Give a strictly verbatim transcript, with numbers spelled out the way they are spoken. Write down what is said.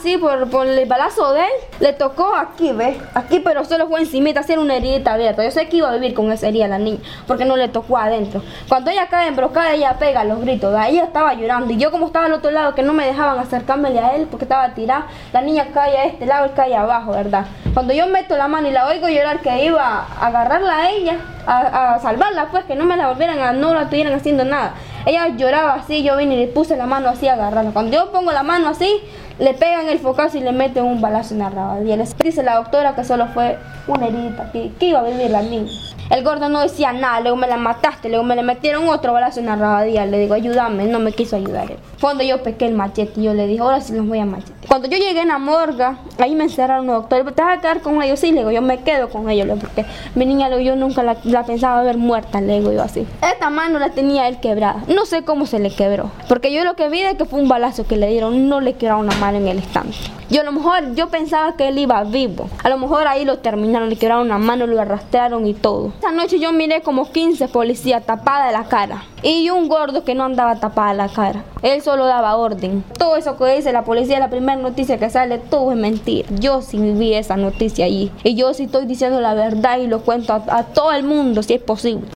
así por, por el balazo de él. Le tocó aquí, ¿ves? Aquí, pero solo fue encimita, hacer una herida abierta. Yo sé que iba a vivir con esa herida la niña, porque no le tocó adentro. Cuando ella cae embrocada, ella pega los gritos. Ella estaba llorando. Y yo, como estaba al otro lado, que no me dejaban acercármele a él porque estaba tirada, la niña cae a este lado y cae abajo, ¿verdad? Cuando yo meto la mano y la oigo llorar, que iba a agarrarla a ella, a, a salvarla, pues, que no me la volvieran a, no la estuvieran haciendo nada. Ella lloraba así, yo vine y le puse la mano así a agarrarla. Cuando yo pongo la mano así, le pegan el focazo y le meten un balazo en la rabadilla. Dice la doctora que solo fue una herida, que, que iba a vivir la niña. El gordo no decía nada, luego me la mataste, luego me le metieron otro balazo en la rabadilla. Le digo, ayúdame, no me quiso ayudar él. Cuando yo pequé el machete, yo le dije, ahora sí los voy a machetear. Cuando yo llegué en la morga, ahí me encerraron los doctores. ¿Te vas a quedar con ellos? Sí, le digo, yo me quedo con ellos, le digo, porque mi niña, le digo, yo nunca la, la pensaba ver muerta, le digo yo así. Esta mano la tenía él quebrada, no sé cómo se le quebró, porque yo lo que vi es que fue un balazo que le dieron, no le quebraron una mano en el estante. Yo a lo mejor, yo pensaba que él iba vivo, a lo mejor ahí lo terminaron, le quebraron una mano, lo arrastraron y todo. Esa noche yo miré como quince policías tapada la cara y un gordo que no andaba tapada la cara. Él solo daba orden. Todo eso que dice la policía, la primera noticia que sale, todo es mentira. Yo sí vi esa noticia allí y yo sí estoy diciendo la verdad y lo cuento a, a todo el mundo si es posible.